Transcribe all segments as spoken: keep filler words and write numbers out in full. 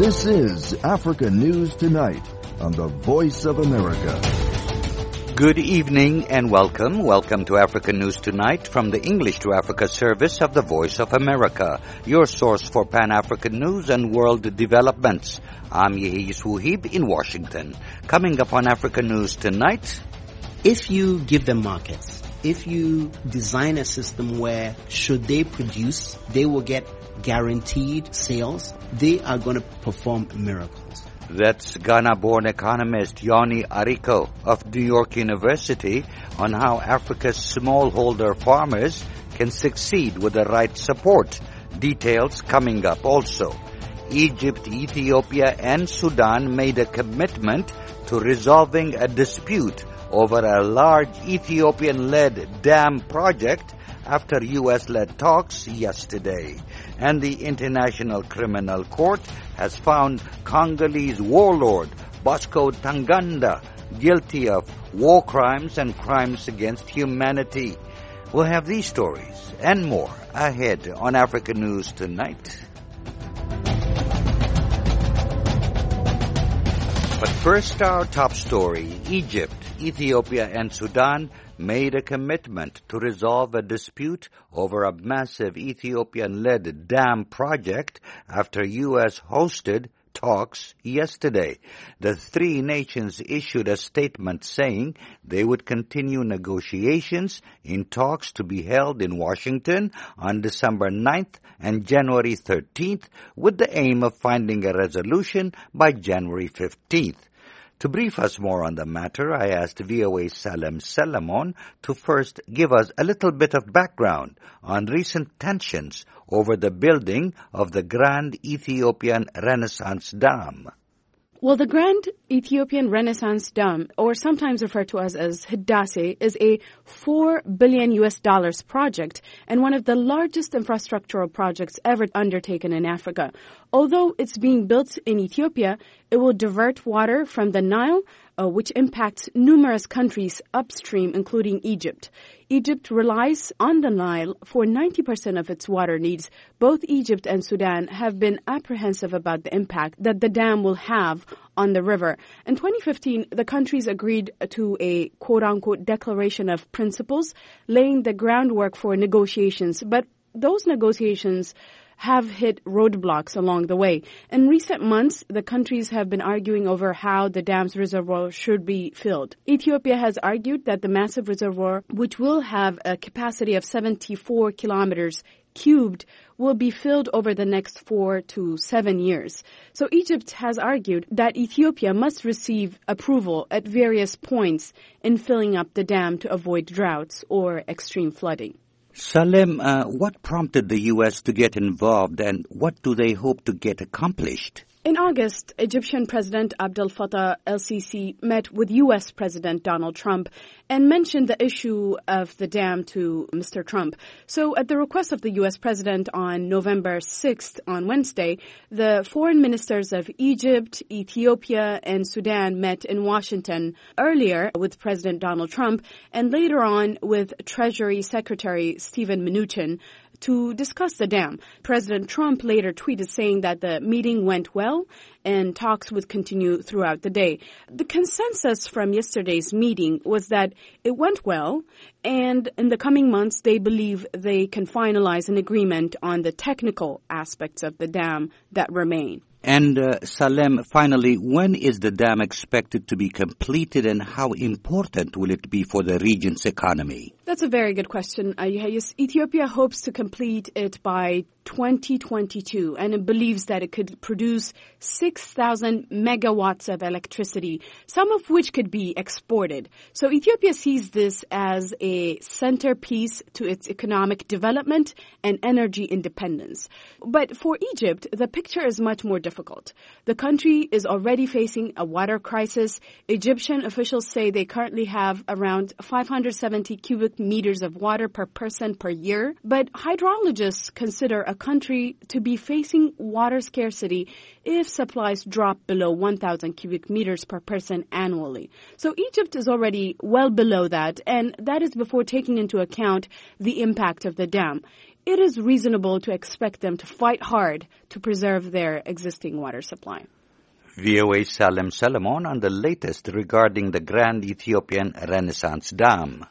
This is Africa News Tonight on the Voice of America. Good evening and welcome. Welcome to Africa News Tonight from the English to Africa service of the Voice of America, your source for Pan-African news and world developments. I'm Yehis Wuhib in Washington. Coming up on Africa News Tonight, if you give them markets, if you design a system where should they produce, they will get guaranteed sales, they are going to perform miracles. That's Ghana-born economist Yoni Ariko of New York University on how Africa's smallholder farmers can succeed with the right support. Details coming up also. Egypt, Ethiopia, and Sudan made a commitment to resolving a dispute over a large Ethiopian-led dam project after U S-led talks yesterday. And the International Criminal Court has found Congolese warlord Bosco Ntaganda guilty of war crimes and crimes against humanity. We'll have these stories and more ahead on Africa News Tonight. But first, our top story. Egypt, Ethiopia, and Sudan made a commitment to resolve a dispute over a massive Ethiopian-led dam project after U S hosted talks yesterday. The three nations issued a statement saying they would continue negotiations in talks to be held in Washington on December ninth and January thirteenth with the aim of finding a resolution by January fifteenth. To brief us more on the matter, I asked V O A's Salem Salamon to first give us a little bit of background on recent tensions over the building of the Grand Ethiopian Renaissance Dam. Well, the Grand Ethiopian Renaissance Dam, or sometimes referred to as, as Hidase, is a four billion U S dollars project and one of the largest infrastructural projects ever undertaken in Africa. Although it's being built in Ethiopia, it will divert water from the Nile, uh, which impacts numerous countries upstream, including Egypt. Egypt relies on the Nile for ninety percent of its water needs. Both Egypt and Sudan have been apprehensive about the impact that the dam will have on the river. In twenty fifteen, the countries agreed to a quote-unquote declaration of principles, laying the groundwork for negotiations. But those negotiations have hit roadblocks along the way. In recent months, the countries have been arguing over how the dam's reservoir should be filled. Ethiopia has argued that the massive reservoir, which will have a capacity of seventy-four kilometers cubed, will be filled over the next four to seven years. So Egypt has argued that Ethiopia must receive approval at various points in filling up the dam to avoid droughts or extreme flooding. Salem, uh, what prompted the U S to get involved and what do they hope to get accomplished? In August, Egyptian President Abdel Fattah el-Sisi met with U S President Donald Trump and mentioned the issue of the dam to Mister Trump. So at the request of the U S President on November sixth, on Wednesday, the foreign ministers of Egypt, Ethiopia, and Sudan met in Washington earlier with President Donald Trump and later on with Treasury Secretary Steven Mnuchin to discuss the dam. President Trump later tweeted saying that the meeting went well and talks would continue throughout the day. The consensus from yesterday's meeting was that it went well, and in the coming months they believe they can finalize an agreement on the technical aspects of the dam that remain. And uh, Salem, finally, when is the dam expected to be completed and how important will it be for the region's economy? That's a very good question. Uh, yes, Ethiopia hopes to complete it by twenty twenty-two, and it believes that it could produce six thousand megawatts of electricity, some of which could be exported. So Ethiopia sees this as a centerpiece to its economic development and energy independence. But for Egypt, the picture is much more difficult. The country is already facing a water crisis. Egyptian officials say they currently have around five hundred seventy cubic meters of water per person per year. But hydrologists consider a country to be facing water scarcity if supplies drop below one thousand cubic meters per person annually. So Egypt is already well below that, and that is before taking into account the impact of the dam. it is reasonable to expect them to fight hard to preserve their existing water supply. V O A's Salem Solomon on the latest regarding the Grand Ethiopian Renaissance Dam.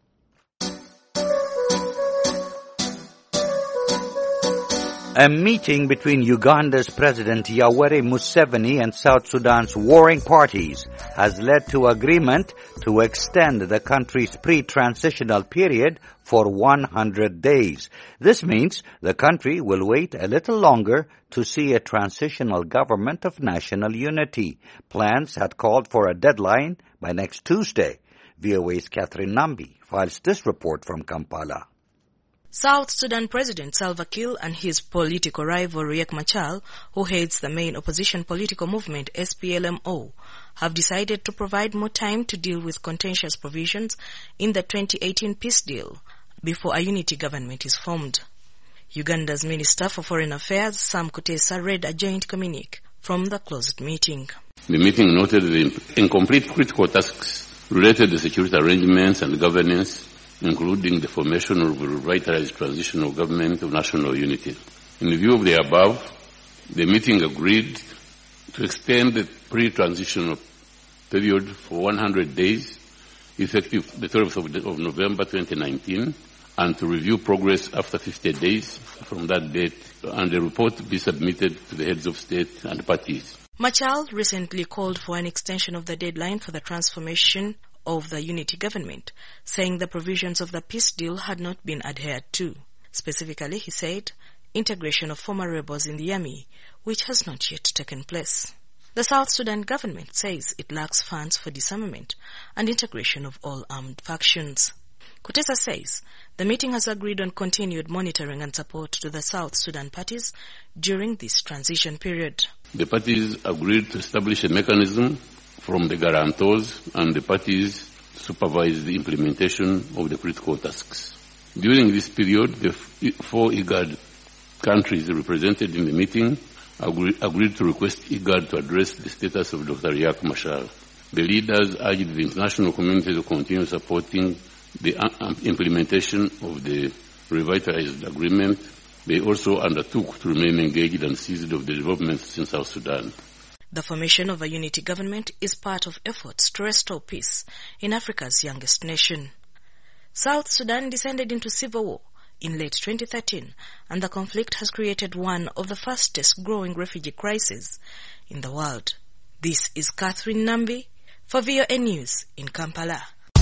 A meeting between Uganda's President Yoweri Museveni and South Sudan's warring parties has led to agreement to extend the country's pre-transitional period for one hundred days. This means the country will wait a little longer to see a transitional government of national unity. Plans had called for a deadline by next Tuesday. V O A's Catherine Nambi files this report from Kampala. South Sudan President Salva Kiir and his political rival Riek Machar, who heads the main opposition political movement S P L M O, have decided to provide more time to deal with contentious provisions in the twenty eighteen peace deal before a unity government is formed. Uganda's Minister for Foreign Affairs, Sam Kutesa, read a joint communique from the closed meeting. The meeting noted the incomplete critical tasks related to security arrangements and governance, including the formation of a revitalized transitional government of national unity. In view of the above, the meeting agreed to extend the pre-transitional period for one hundred days, effective the twelfth of November twenty nineteen, and to review progress after fifty days from that date, and the report be submitted to the heads of state and parties. Machar recently called for an extension of the deadline for the transformation of the unity government, saying the provisions of the peace deal had not been adhered to. Specifically, he said, integration of former rebels in the army, which has not yet taken place. The South Sudan government says it lacks funds for disarmament and integration of all armed factions. Kutesa says the meeting has agreed on continued monitoring and support to the South Sudan parties during this transition period. The parties agreed to establish a mechanism from the guarantors and the parties to supervise the implementation of the critical tasks. During this period, the four IGAD countries represented in the meeting agree, agreed to request IGAD to address the status of Doctor Riek Machar. The leaders urged the international community to continue supporting the um, implementation of the revitalized agreement. They also undertook to remain engaged and seized of the developments in South Sudan. The formation of a unity government is part of efforts to restore peace in Africa's youngest nation. South Sudan descended into civil war in late twenty thirteen, and the conflict has created one of the fastest growing refugee crises in the world. This is Catherine Nambi for V O A News in Kampala.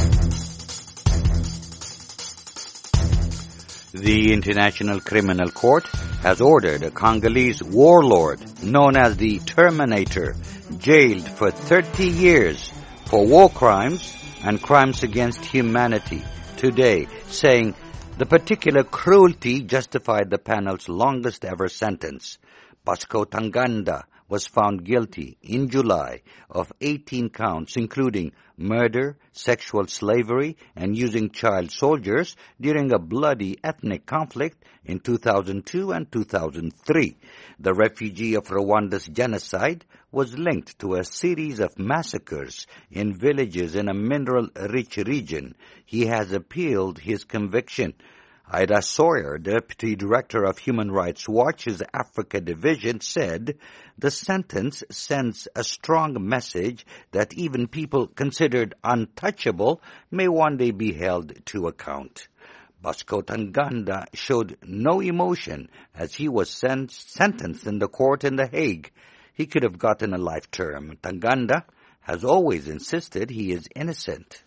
The International Criminal Court has ordered a Congolese warlord known as the Terminator jailed for thirty years for war crimes and crimes against humanity today, saying the particular cruelty justified the panel's longest ever sentence. Bosco Ntaganda was found guilty in July of eighteen counts, including murder, sexual slavery, and using child soldiers during a bloody ethnic conflict in two thousand two and two thousand three. The refugee of Rwanda's genocide was linked to a series of massacres in villages in a mineral-rich region. He has appealed his conviction. Ida Sawyer, Deputy Director of Human Rights Watch's Africa Division, said the sentence sends a strong message that even people considered untouchable may one day be held to account. Bosco Ntaganda showed no emotion as he was sen- sentenced in the court in The Hague. He could have gotten a life term. Ntaganda has always insisted he is innocent.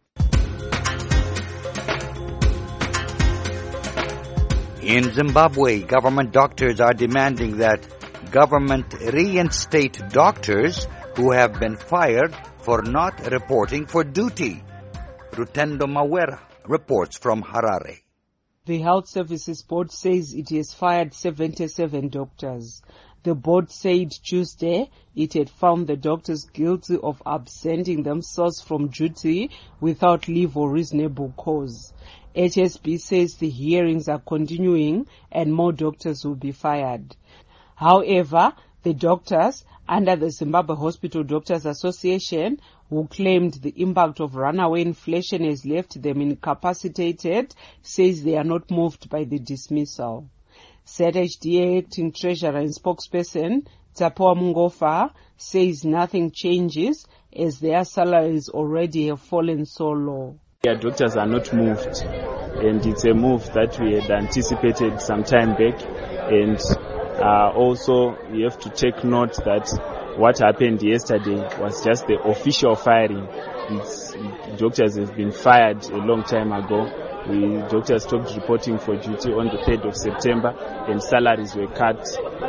In Zimbabwe, government doctors are demanding that government reinstate doctors who have been fired for not reporting for duty. Rutendo Mawera reports from Harare. The Health Services Board says it has fired seventy-seven doctors. The board said Tuesday it had found the doctors guilty of absenting themselves from duty without leave or reasonable cause. H S B says the hearings are continuing and more doctors will be fired. However, the doctors under the Zimbabwe Hospital Doctors Association who claimed the impact of runaway inflation has left them incapacitated, says they are not moved by the dismissal. Z H D A acting treasurer and spokesperson Tapoa Mungofa says nothing changes as their salaries already have fallen so low. Yeah, doctors are not moved, and it's a move that we had anticipated some time back, and uh, also you have to take note that what happened yesterday was just the official firing. It's, doctors have been fired a long time ago. We doctors stopped reporting for duty on the third of September, and salaries were cut.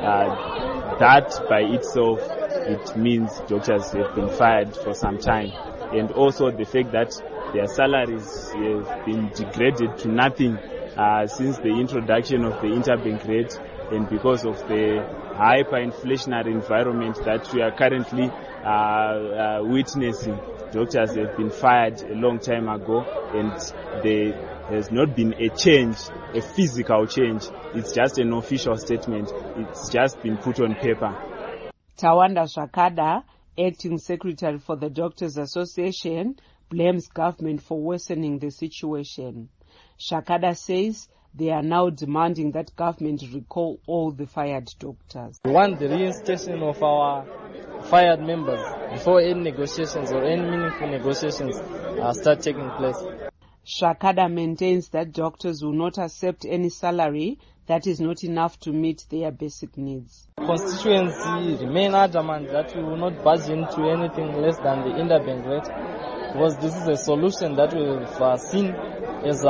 Uh, that by itself, it means doctors have been fired for some time. And also the fact that their salaries have been degraded to nothing uh, since the introduction of the interbank rate, and because of the hyperinflationary environment that we are currently uh, uh, witnessing. Doctors have been fired a long time ago, and there has not been a change, a physical change. It's just an official statement. It's just been put on paper. Tawanda Shakada, acting secretary for the Doctors Association, blames government for worsening the situation. Shakada says they are now demanding that government recall all the fired doctors. We want the reinstatement of our fired members before any negotiations or any meaningful negotiations uh, start taking place. Shakada maintains that doctors will not accept any salary that is not enough to meet their basic needs. Constituency remain adamant that we will not budge into anything less than the interbank rate, because this is a solution that we've uh, seen as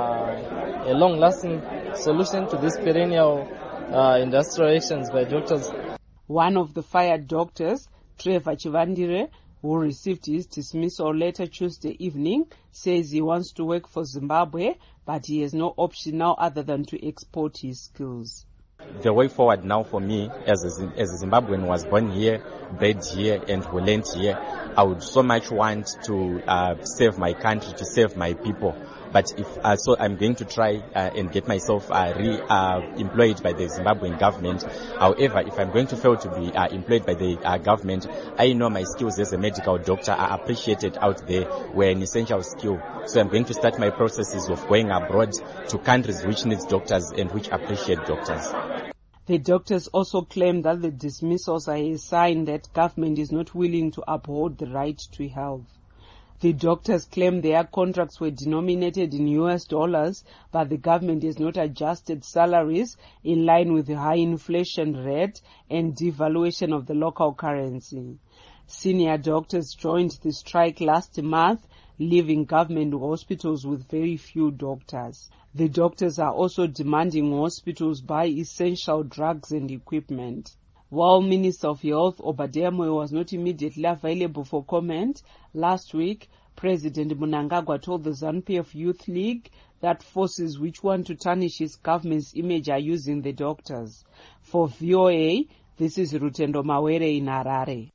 a, a long-lasting solution to this perennial uh, industrial actions by doctors. One of the fired doctors, Trevor Chivandire, who received his dismissal letter Tuesday evening, says he wants to work for Zimbabwe, but he has no option now other than to export his skills. The way forward now for me, as a, as a Zimbabwean, was born here, bred here, and who learned here, I would so much want to uh, save my country, to save my people. But if uh, so, I'm going to try uh, and get myself uh, re-employed uh, by the Zimbabwean government. However, if I'm going to fail to be uh, employed by the uh, government, I know my skills as a medical doctor are appreciated out there. We're an essential skill. So I'm going to start my processes of going abroad to countries which need doctors and which appreciate doctors. The doctors also claim that the dismissals are a sign that government is not willing to uphold the right to health. The doctors claim their contracts were denominated in U S dollars, but the government has not adjusted salaries in line with the high inflation rate and devaluation of the local currency. Senior doctors joined the strike last month, leaving government hospitals with very few doctors. The doctors are also demanding hospitals buy essential drugs and equipment. While Minister of Health Obadiah Moyo was not immediately available for comment, last week, President Mnangagwa told the ZANU-P F Youth League that forces which want to tarnish his government's image are using the doctors. For V O A, this is Rutendo Mawere in Harare.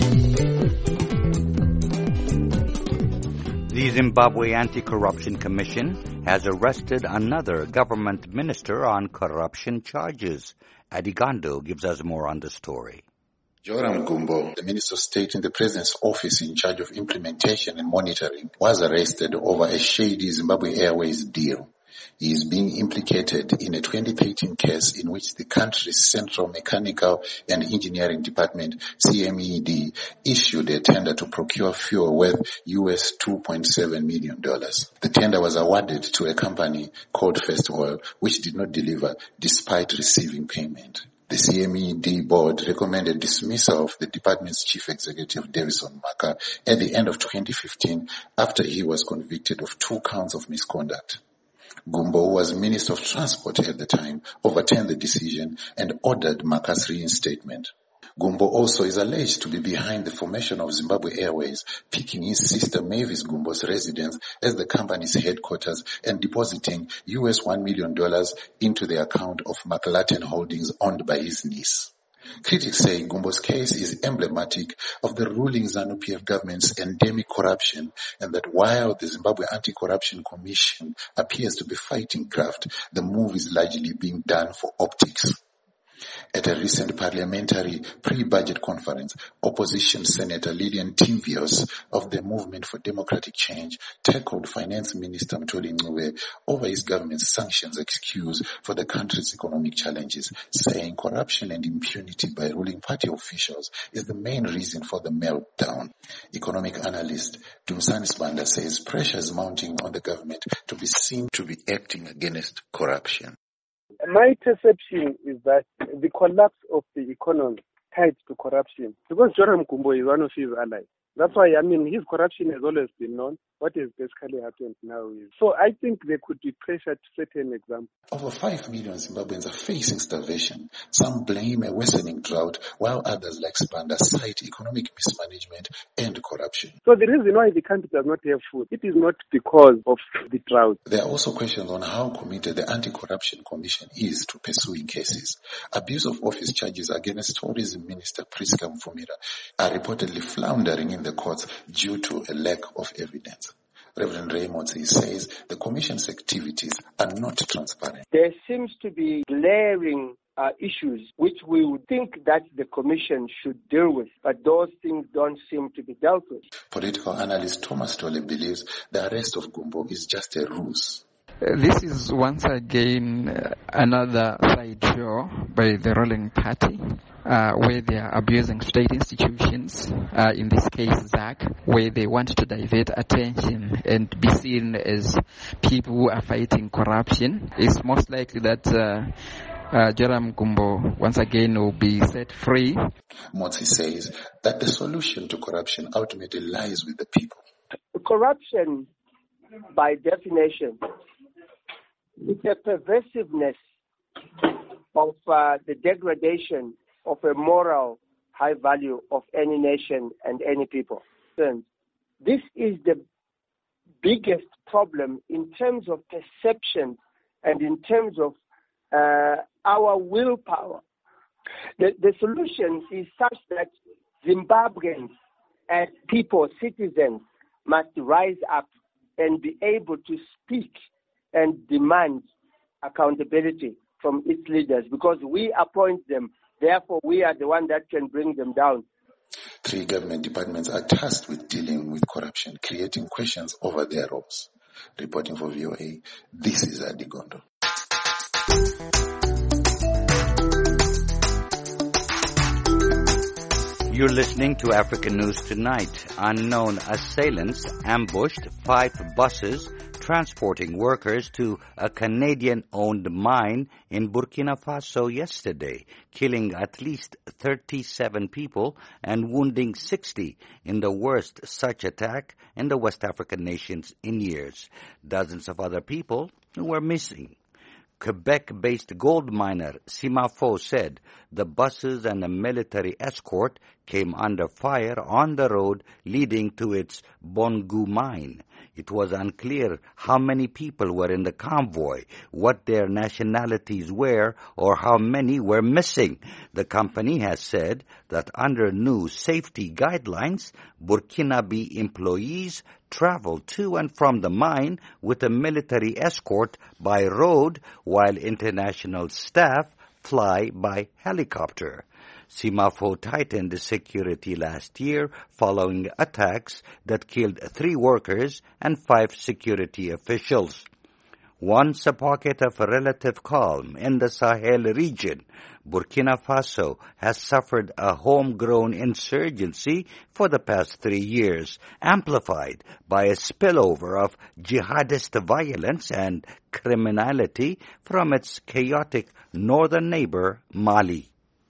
The Zimbabwe Anti-Corruption Commission has arrested another government minister on corruption charges. Adigando gives us more on the story. Joram Gumbo, the Minister of State in the President's office in charge of implementation and monitoring, was arrested over a shady Zimbabwe Airways deal. He is being implicated in a twenty thirteen case in which the country's Central Mechanical and Engineering Department, C M E D, issued a tender to procure fuel worth U S two point seven million dollars. The tender was awarded to a company called First Oil, which did not deliver despite receiving payment. The C M E D board recommended dismissal of the department's chief executive, Davison Maka, at the end of twenty fifteen after he was convicted of two counts of misconduct. Gumbo, who was Minister of Transport at the time, overturned the decision and ordered Maka's reinstatement. Gumbo also is alleged to be behind the formation of Zimbabwe Airways, picking his sister Mavis Gumbo's residence as the company's headquarters and depositing U S one million dollars into the account of McLatten Holdings owned by his niece. Critics say Gumbo's case is emblematic of the ruling ZANU-P F government's endemic corruption, and that while the Zimbabwe Anti-Corruption Commission appears to be fighting graft, the move is largely being done for optics. At a recent parliamentary pre-budget conference, opposition Senator Lillian Timvios of the Movement for Democratic Change tackled Finance Minister Mthuli Ncube over his government's sanctions excuse for the country's economic challenges, saying corruption and impunity by ruling party officials is the main reason for the meltdown. Economic analyst Dumsani Sibanda says pressure is mounting on the government to be seen to be acting against corruption. My perception is that the collapse of the economy tied to corruption, because Joram Kumbo is one of his allies. That's why, I mean, his corruption has always been known. What has basically happened now is, so I think there could be pressure to set an example. Over five million Zimbabweans are facing starvation. Some blame a worsening drought, while others like Sibanda cite economic mismanagement and corruption. So the reason why the country does not have food, it is not because of the drought. There are also questions on how committed the Anti-Corruption Commission is to pursuing cases. Abuse of office charges against Tourism Minister Priska Mfumira are reportedly floundering in the courts due to a lack of evidence. Reverend Raymond says the Commission's activities are not transparent. There seems to be glaring uh, issues which we would think that the Commission should deal with, but those things don't seem to be dealt with. Political analyst Thomas Tolle believes the arrest of Gumbo is just a ruse. Uh, this is once again uh, another sideshow by the ruling party, uh, where they are abusing state institutions, uh, in this case Z A C, where they want to divert attention and be seen as people who are fighting corruption. It's most likely that uh, uh, Joram Gumbo once again will be set free. Motsi says that the solution to corruption ultimately lies with the people. Corruption, by definition, is a pervasiveness of uh, the degradation of a moral high value of any nation and any people. This is the biggest problem in terms of perception and in terms of uh, our willpower. The, the solution is such that Zimbabweans as people, citizens, must rise up and be able to speak and demand accountability from its leaders, because we appoint them. Therefore, we are the one that can bring them down. Three government departments are tasked with dealing with corruption, creating questions over their roles. Reporting for V O A, this is Adi Gondo. You're listening to African News Tonight. Unknown assailants ambushed five buses transporting workers to a Canadian-owned mine in Burkina Faso yesterday, killing at least thirty-seven people and wounding sixty in the worst such attack in the West African nations in years. Dozens of other people were missing. Quebec-based gold miner Simafo said the buses and a military escort came under fire on the road leading to its Bongu mine. It was unclear how many people were in the convoy, what their nationalities were, or how many were missing. The company has said that under new safety guidelines, Burkinabe employees travel to and from the mine with a military escort by road, while international staff fly by helicopter. Simafo tightened security last year following attacks that killed three workers and five security officials. Once a pocket of relative calm in the Sahel region, Burkina Faso has suffered a homegrown insurgency for the past three years, amplified by a spillover of jihadist violence and criminality from its chaotic northern neighbor, Mali.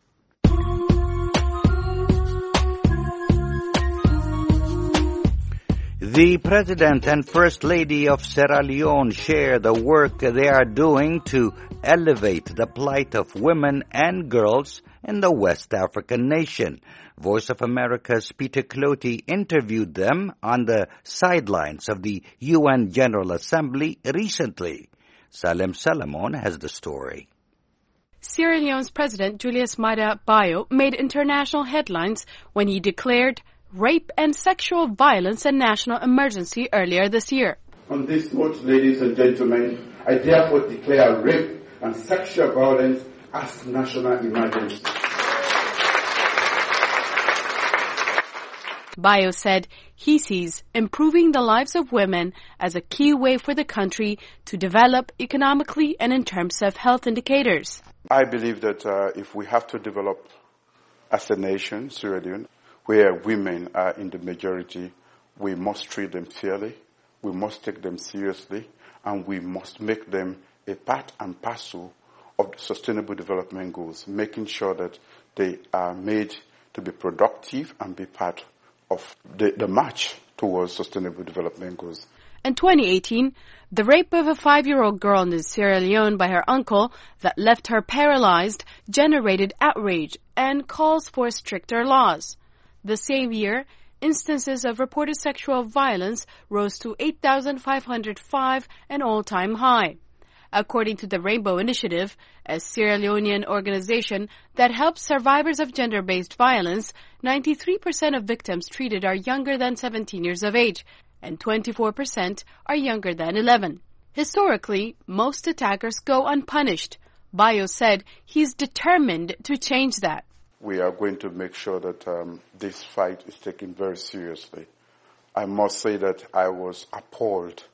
The President and First Lady of Sierra Leone share the work they are doing to elevate the plight of women and girls in the West African nation. Voice of America's Peter Clotey interviewed them on the sidelines of the U N General Assembly recently. Salem Salamon has the story. Sierra Leone's President Julius Maada Bio made international headlines when he declared rape and sexual violence a national emergency earlier this year. On this note, ladies and gentlemen, I therefore declare rape and sexual violence as national emergency. Bayo said he sees improving the lives of women as a key way for the country to develop economically and in terms of health indicators. I believe that uh, if we have to develop as a nation, Sierra Leone, where women are in the majority, we must treat them fairly, we must take them seriously, and we must make them a part and parcel of the Sustainable Development Goals, making sure that they are made to be productive and be part of the, the march towards Sustainable Development Goals. In twenty eighteen, the rape of a five-year-old girl in Sierra Leone by her uncle that left her paralyzed generated outrage and calls for stricter laws. The same year, instances of reported sexual violence rose to eight thousand five hundred five, an all-time high. According to the Rainbow Initiative, a Sierra Leonean organization that helps survivors of gender-based violence, ninety-three percent of victims treated are younger than seventeen years of age, and twenty-four percent are younger than eleven. Historically, most attackers go unpunished. Bayo said he's determined to change that. We are going to make sure that um, this fight is taken very seriously. I must say that I was appalled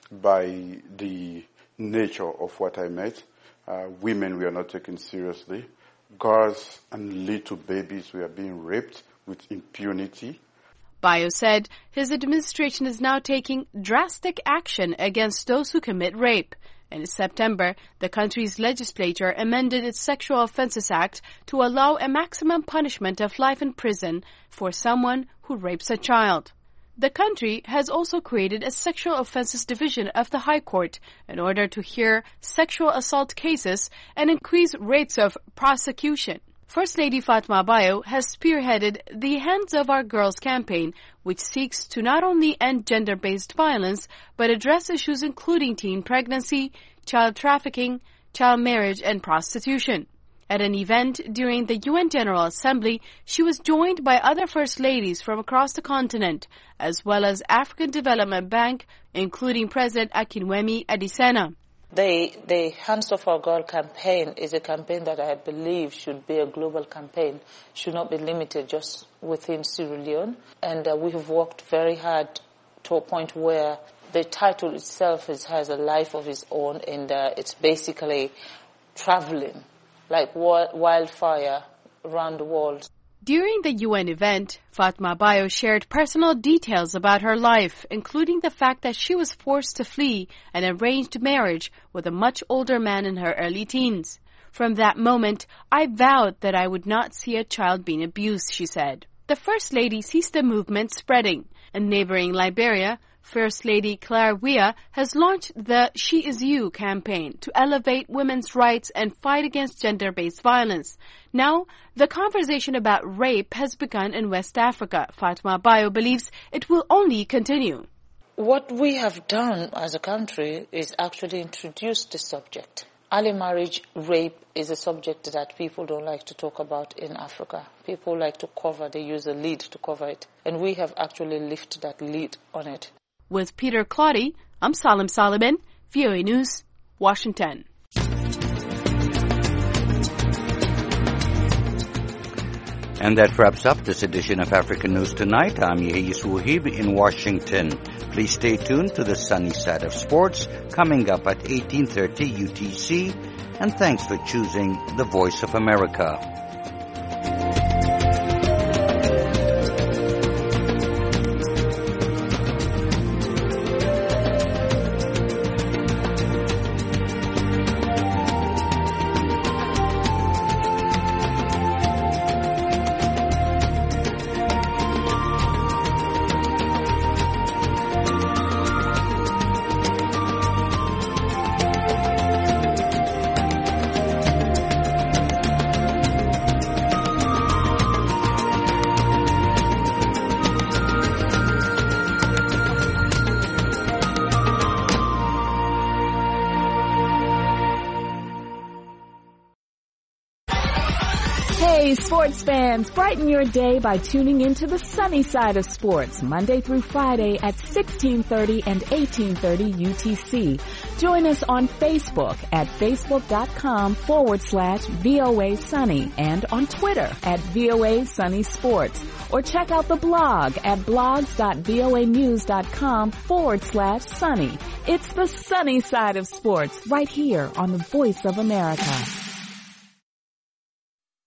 by the nature of what I met. Uh, women were not taken seriously. Girls and little babies were being raped with impunity. Bayo said his administration is now taking drastic action against those who commit rape. In September, the country's legislature amended its Sexual Offences Act to allow a maximum punishment of life in prison for someone who rapes a child. The country has also created a Sexual Offences Division of the High Court in order to hear sexual assault cases and increase rates of prosecution. First Lady Fatma Bayo has spearheaded the Hands of Our Girls campaign, which seeks to not only end gender-based violence, but address issues including teen pregnancy, child trafficking, child marriage, and prostitution. At an event during the U N General Assembly, she was joined by other First Ladies from across the continent, as well as African Development Bank, including President Akinwumi Adesina. The, the Hands of Our Girl campaign is a campaign that I believe should be a global campaign, should not be limited just within Sierra Leone. And uh, we have worked very hard to a point where the title itself is, has a life of its own, and uh, it's basically traveling like wildfire around the world. During the U N event, Fatma Bayo shared personal details about her life, including the fact that she was forced to flee an arranged marriage with a much older man in her early teens. From that moment, I vowed that I would not see a child being abused, she said. The First Lady sees the movement spreading. In neighboring Liberia, First Lady Claire Weah has launched the She Is You campaign to elevate women's rights and fight against gender-based violence. Now, the conversation about rape has begun in West Africa. Fatma Bayo believes it will only continue. What we have done as a country is actually introduce the subject. Early marriage rape is a subject that people don't like to talk about in Africa. People like to cover, they use a lid to cover it. And we have actually lifted that lid on it. With Peter Claudy, I'm Salim Solomon, V O A News, Washington. And that wraps up this edition of African News Tonight. I'm Yehis Wuhib in Washington. Please stay tuned to the sunny side of sports coming up at eighteen thirty U T C. And thanks for choosing the Voice of America. Hey, sports fans, brighten your day by tuning into the sunny side of sports, Monday through Friday at sixteen thirty and eighteen thirty U T C. Join us on Facebook at facebook.com forward slash VOA Sunny and on Twitter at VOA Sunny Sports. Or check out the blog at blogs.voanews.com forward slash sunny. It's the sunny side of sports right here on the Voice of America.